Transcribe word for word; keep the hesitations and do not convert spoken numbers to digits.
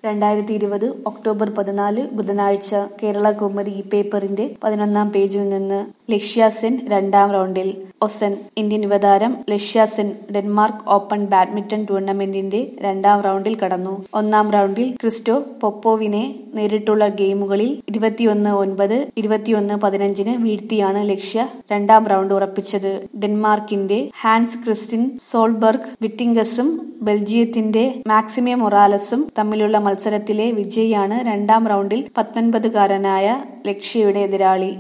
രണ്ടായിരത്തി ഇരുപത് ഒക്ടോബർ പതിനാല് ബുധനാഴ്ച കേരള കൗമുദി ഈ പേപ്പറിന്റെ പതിനൊന്നാം പേജിൽ നിന്ന് ലക്ഷ്യ സെൻ രണ്ടാം റൗണ്ടിൽ. ഒസൻ ഇന്ത്യൻ യുവതാരം Lakshya Sen Denmark open badminton ടൂർണമെന്റിന്റെ രണ്ടാം റൗണ്ടിൽ കടന്നു. ഒന്നാം റൗണ്ടിൽ ക്രിസ്റ്റോ പൊപ്പോവിനെ നേരിട്ടുള്ള ഗെയിമുകളിൽ ഇരുപത്തിയൊന്ന് ഒൻപത്, ഇരുപത്തിയൊന്ന് പതിനഞ്ചിന് വീഴ്ത്തിയാണ് ലക്ഷ്യ രണ്ടാം റൗണ്ട് ഉറപ്പിച്ചത്. ഡെൻമാർക്കിന്റെ ഹാൻസ് ക്രിസ്റ്റിൻ സോൾബർഗ് വിറ്റിംഗസും ബെൽജിയത്തിന്റെ മാക്സിമെ മൊറാലസും തമ്മിലുള്ള മത്സരത്തിലെ വിജയിയാണ് രണ്ടാം റൗണ്ടിൽ പത്തൊൻപതുകാരനായ ലക്ഷ്യയുടെ എതിരാളി.